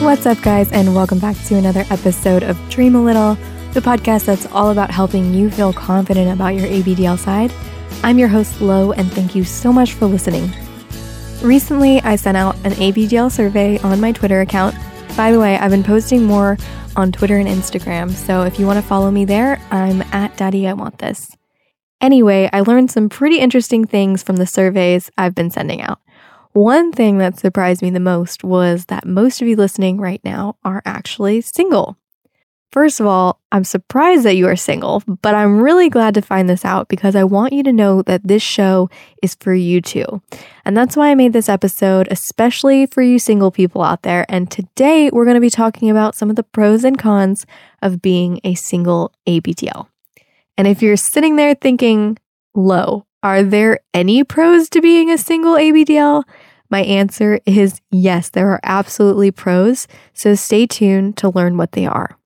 What's up, guys, and welcome back to another episode of Dream a Little, the podcast that's all about helping you feel confident about your ABDL side. I'm your host, Lo, and thank you so much for listening. Recently, I sent out an ABDL survey on my Twitter account. By the way, I've been posting more on Twitter and Instagram, so if you want to follow me there, I'm at Daddy I Want This. Anyway, I learned some pretty interesting things from the surveys I've been sending out. One thing that surprised me the most was that most of you listening right now are actually single. First of all, I'm surprised that you are single, but I'm really glad to find this out because I want you to know that this show is for you too. And that's why I made this episode especially for you single people out there. And today we're going to be talking about some of the pros and cons of being a single ABDL. And if you're sitting there thinking, Lo, are there any pros to being a single ABDL? My answer is yes, there are absolutely pros, so stay tuned to learn what they are.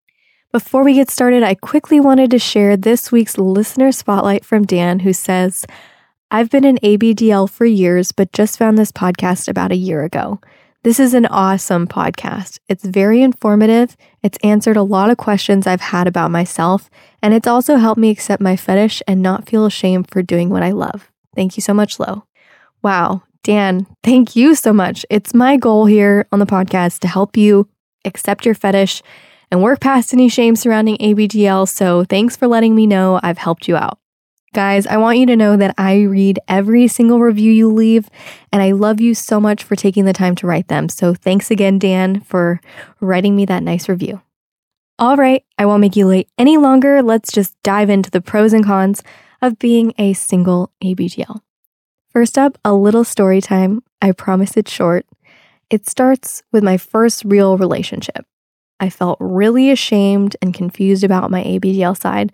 Before we get started, I quickly wanted to share this week's listener spotlight from Dan, who says, I've been an ABDL for years, but just found this podcast about a year ago. This is an awesome podcast. It's very informative. It's answered a lot of questions I've had about myself, and it's also helped me accept my fetish and not feel ashamed for doing what I love. Thank you so much, Lo. Wow, Dan, thank you so much. It's my goal here on the podcast to help you accept your fetish and work past any shame surrounding ABDL, so thanks for letting me know I've helped you out. Guys, I want you to know that I read every single review you leave, and I love you so much for taking the time to write them. So thanks again, Dan, for writing me that nice review. All right, I won't make you wait any longer. Let's just dive into the pros and cons of being a single ABDL. First up, a little story time. I promise it's short. It starts with my first real relationship. I felt really ashamed and confused about my ABDL side,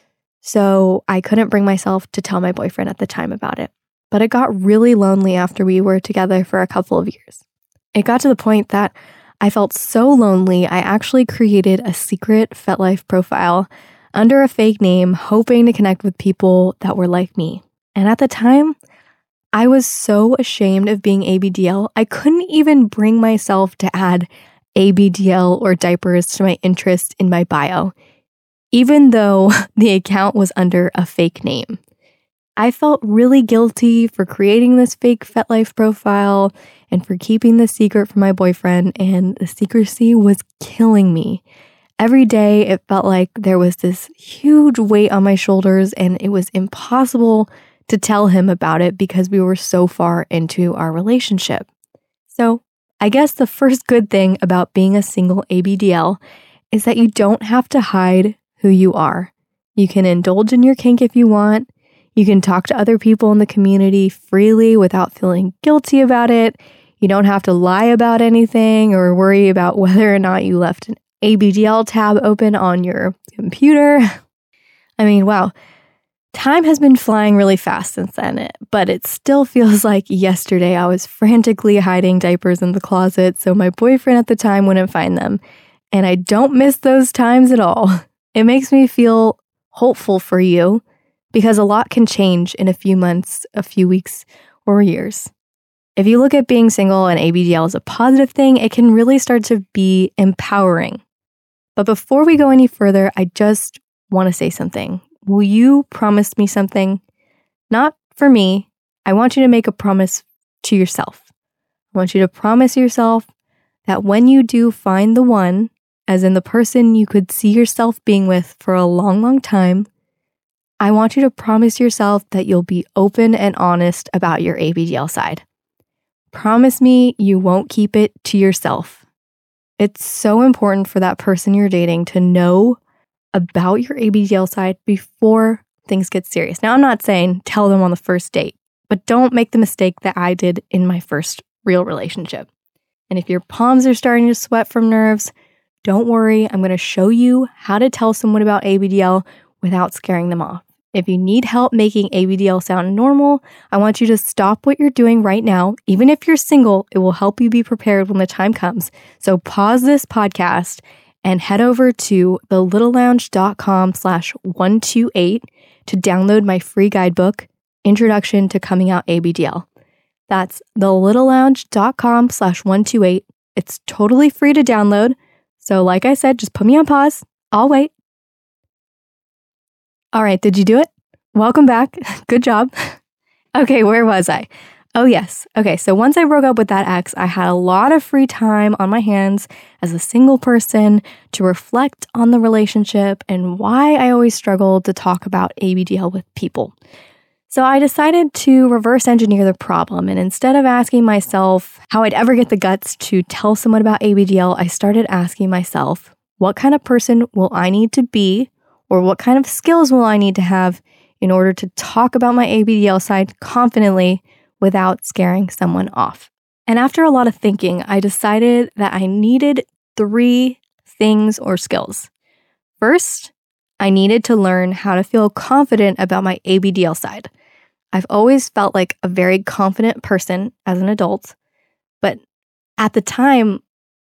so I couldn't bring myself to tell my boyfriend at the time about it. But it got really lonely after we were together for a couple of years. It got to the point that I felt so lonely, I actually created a secret FetLife profile under a fake name, hoping to connect with people that were like me. And at the time, I was so ashamed of being ABDL, I couldn't even bring myself to add ABDL or diapers to my interest in my bio, even though the account was under a fake name. I felt really guilty for creating this fake FetLife profile and for keeping the secret from my boyfriend, and the secrecy was killing me. Every day, it felt like there was this huge weight on my shoulders, and it was impossible to tell him about it because we were so far into our relationship. So, I guess the first good thing about being a single ABDL is that you don't have to hide who you are. You can indulge in your kink if you want. You can talk to other people in the community freely without feeling guilty about it. You don't have to lie about anything or worry about whether or not you left an ABDL tab open on your computer. I mean, wow. Time has been flying really fast since then, but it still feels like yesterday I was frantically hiding diapers in the closet so my boyfriend at the time wouldn't find them. And I don't miss those times at all. It makes me feel hopeful for you because a lot can change in a few months, a few weeks, or years. If you look at being single and ABDL as a positive thing, it can really start to be empowering. But before we go any further, I just want to say something. Will you promise me something? Not for me. I want you to make a promise to yourself. I want you to promise yourself that when you do find the one, as in the person you could see yourself being with for a long, long time, I want you to promise yourself that you'll be open and honest about your ABDL side. Promise me you won't keep it to yourself. It's so important for that person you're dating to know about your ABDL side before things get serious. Now, I'm not saying tell them on the first date, but don't make the mistake that I did in my first real relationship. And if your palms are starting to sweat from nerves, don't worry. I'm going to show you how to tell someone about ABDL without scaring them off. If you need help making ABDL sound normal, I want you to stop what you're doing right now. Even if you're single, it will help you be prepared when the time comes. So pause this podcast and head over to thelittlelounge.com/128 to download my free guidebook, Introduction to Coming Out ABDL. That's thelittlelounge.com/128 It's totally free to download. So like I said, just put me on pause. I'll wait. All right, did you do it? Welcome back. Good job. Okay, where was I? Oh, yes. Okay, so once I broke up with that ex, I had a lot of free time on my hands as a single person to reflect on the relationship and why I always struggled to talk about ABDL with people. So I decided to reverse engineer the problem, and instead of asking myself how I'd ever get the guts to tell someone about ABDL, I started asking myself, what kind of person will I need to be, or what kind of skills will I need to have in order to talk about my ABDL side confidently without scaring someone off? And after a lot of thinking, I decided that I needed 3 things or skills. First, I needed to learn how to feel confident about my ABDL side. I've always felt like a very confident person as an adult, but at the time,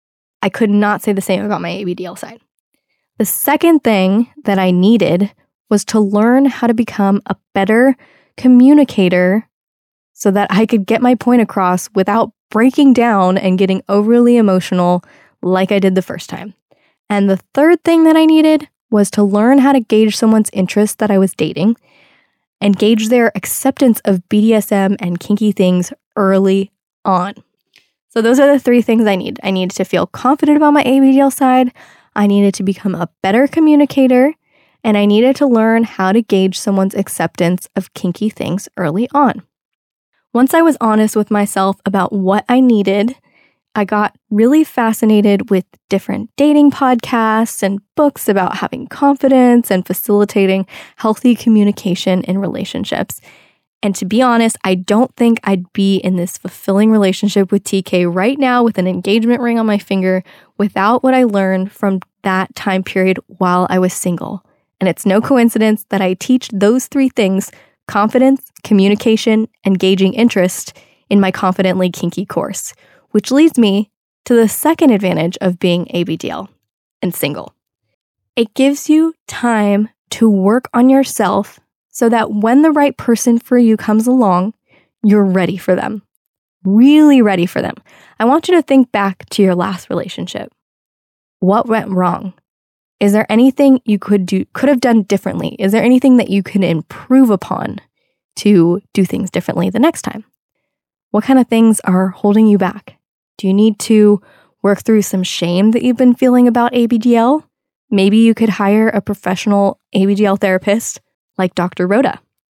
I could not say the same about my ABDL side. The second thing that I needed was to learn how to become a better communicator so that I could get my point across without breaking down and getting overly emotional like I did the first time. And the third thing that I needed was to learn how to gauge someone's interest that I was dating and gauge their acceptance of BDSM and kinky things early on. So those are the 3 things I need. I needed to feel confident about my ABDL side, I needed to become a better communicator, and I needed to learn how to gauge someone's acceptance of kinky things early on. Once I was honest with myself about what I needed, I got really fascinated with different dating podcasts and books about having confidence and facilitating healthy communication in relationships. And to be honest, I don't think I'd be in this fulfilling relationship with TK right now with an engagement ring on my finger without what I learned from that time period while I was single. And it's no coincidence that I teach those 3 things: confidence, communication, and gauging interest in my Confidently Kinky course, which leads me to the second advantage of being ABDL and single. It gives you time to work on yourself so that when the right person for you comes along, you're ready for them. Really ready for them. I want you to think back to your last relationship. What went wrong? Is there anything you could have done differently? Is there anything that you can improve upon to do things differently the next time? What kind of things are holding you back? Do you need to work through some shame that you've been feeling about ABDL? Maybe you could hire a professional ABDL therapist like Dr. Rhoda.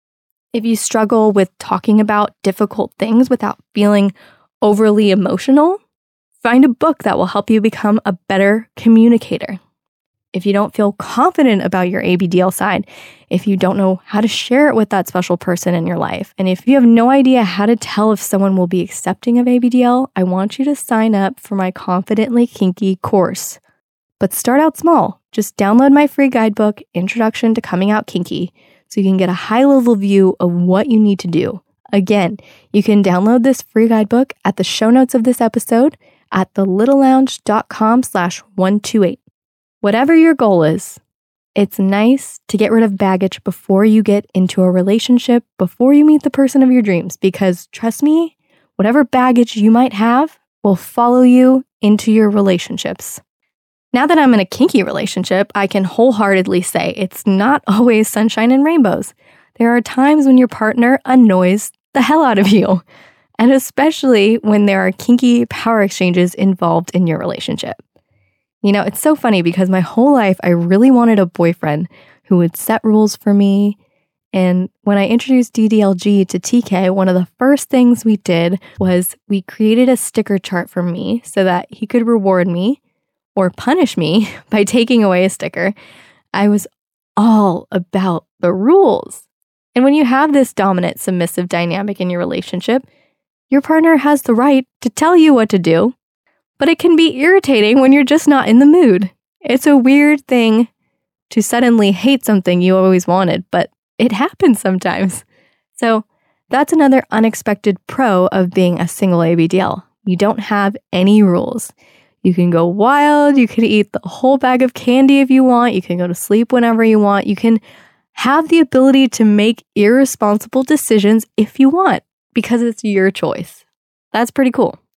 If you struggle with talking about difficult things without feeling overly emotional, find a book that will help you become a better communicator. If you don't feel confident about your ABDL side, if you don't know how to share it with that special person in your life, and if you have no idea how to tell if someone will be accepting of ABDL, I want you to sign up for my Confidently Kinky course. But start out small. Just download my free guidebook, Introduction to Coming Out Kinky, so you can get a high-level view of what you need to do. Again, you can download this free guidebook at the show notes of this episode at thelittlelounge.com/128. Whatever your goal is, it's nice to get rid of baggage before you get into a relationship, before you meet the person of your dreams, because trust me, whatever baggage you might have will follow you into your relationships. Now that I'm in a kinky relationship, I can wholeheartedly say it's not always sunshine and rainbows. There are times when your partner annoys the hell out of you, and especially when there are kinky power exchanges involved in your relationship. You know, it's so funny because my whole life I really wanted a boyfriend who would set rules for me. And when I introduced DDLG to TK, one of the first things we did was we created a sticker chart for me so that he could reward me or punish me by taking away a sticker. I was all about the rules. And when you have this dominant submissive dynamic in your relationship, your partner has the right to tell you what to do. But it can be irritating when you're just not in the mood. It's a weird thing to suddenly hate something you always wanted, but it happens sometimes. So that's another unexpected pro of being a single ABDL. You don't have any rules. You can go wild, you can eat the whole bag of candy if you want, you can go to sleep whenever you want, you can have the ability to make irresponsible decisions if you want, because it's your choice. That's pretty cool.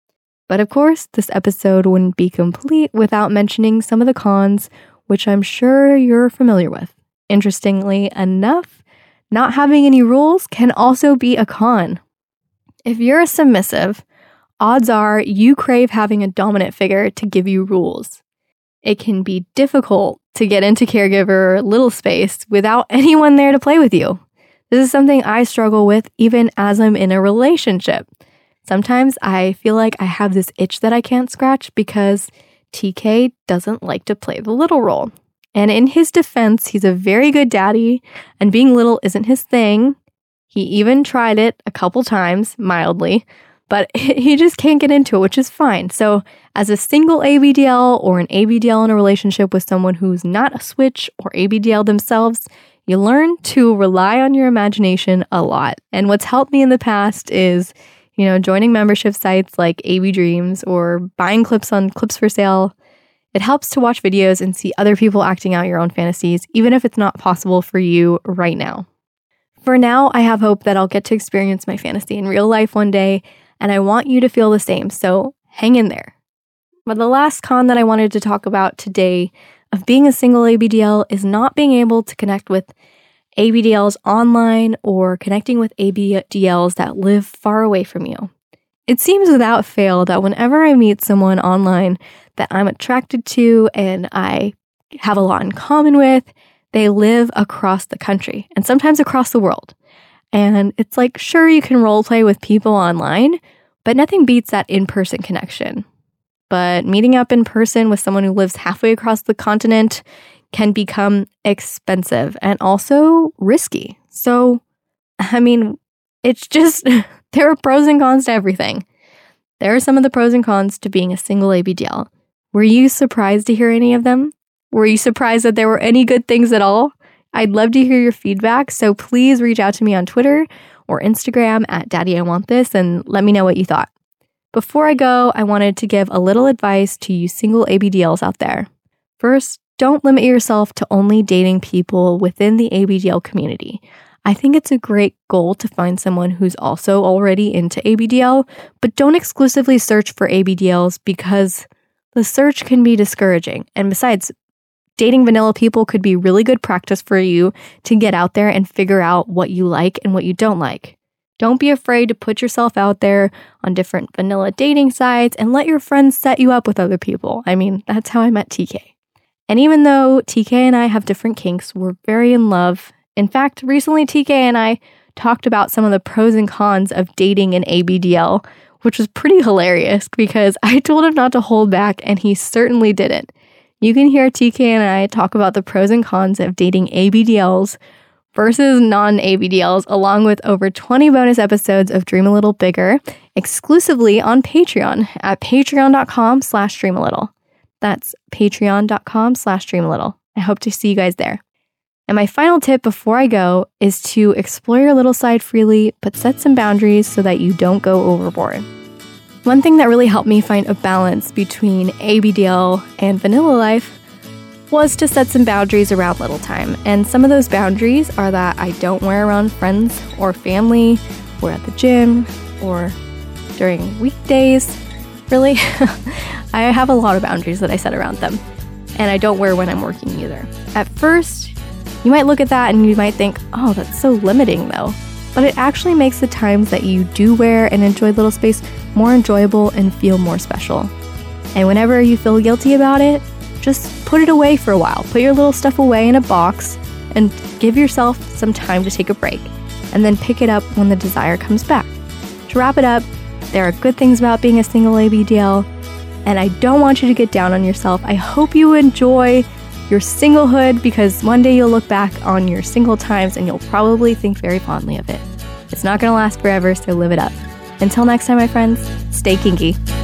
But of course, this episode wouldn't be complete without mentioning some of the cons, which I'm sure you're familiar with. Interestingly enough, not having any rules can also be a con. If you're a submissive, odds are you crave having a dominant figure to give you rules. It can be difficult to get into caregiver little space without anyone there to play with you. This is something I struggle with even as I'm in a relationship. Sometimes I feel like I have this itch that I can't scratch because TK doesn't like to play the little role. And in his defense, he's a very good daddy, and being little isn't his thing. He even tried it a couple times, mildly, but he just can't get into it, which is fine. So as a single ABDL or an ABDL in a relationship with someone who's not a switch or ABDL themselves, you learn to rely on your imagination a lot. And what's helped me in the past is, joining membership sites like AB Dreams or buying clips on Clips for Sale. It helps to watch videos and see other people acting out your own fantasies, even if it's not possible for you right now. For now, I have hope that I'll get to experience my fantasy in real life one day, and I want you to feel the same, so hang in there. But the last con that I wanted to talk about today of being a single ABDL is not being able to connect with ABDLs online or connecting with ABDLs that live far away from you. It seems without fail that whenever I meet someone online that I'm attracted to and I have a lot in common with, they live across the country and sometimes across the world. And it's like, sure, you can role play with people online, but nothing beats that in-person connection. But meeting up in person with someone who lives halfway across the continent can become expensive and also risky. So, it's just, there are pros and cons to everything. There are some of the pros and cons to being a single ABDL. Were you surprised to hear any of them? Were you surprised that there were any good things at all? I'd love to hear your feedback, so please reach out to me on Twitter or Instagram at DaddyIWantThis and let me know what you thought. Before I go, I wanted to give a little advice to you single ABDLs out there. First, don't limit yourself to only dating people within the ABDL community. I think it's a great goal to find someone who's also already into ABDL, but don't exclusively search for ABDLs because the search can be discouraging. And besides, dating vanilla people could be really good practice for you to get out there and figure out what you like and what you don't like. Don't be afraid to put yourself out there on different vanilla dating sites and let your friends set you up with other people. That's how I met TK. And even though TK and I have different kinks, we're very in love. In fact, recently TK and I talked about some of the pros and cons of dating an ABDL, which was pretty hilarious because I told him not to hold back and he certainly didn't. You can hear TK and I talk about the pros and cons of dating ABDLs versus non-ABDLs, along with over 20 bonus episodes of Dream a Little Bigger, exclusively on Patreon at patreon.com/dreamalittle. That's patreon.com/dreamalittle. I hope to see you guys there. And my final tip before I go is to explore your little side freely, but set some boundaries so that you don't go overboard. One thing that really helped me find a balance between ABDL and vanilla life was to set some boundaries around little time. And some of those boundaries are that I don't wear around friends or family or at the gym or during weekdays. Really, I have a lot of boundaries that I set around them. And I don't wear when I'm working either. At first, you might look at that and you might think, oh, that's so limiting though. But it actually makes the times that you do wear and enjoy little space more enjoyable and feel more special. And whenever you feel guilty about it, just put it away for a while. Put your little stuff away in a box and give yourself some time to take a break. And then pick it up when the desire comes back. To wrap it up, there are good things about being a single ABDL, and I don't want you to get down on yourself. I hope you enjoy your singlehood because one day you'll look back on your single times and you'll probably think very fondly of it. It's not going to last forever, so live it up. Until next time, my friends, stay kinky.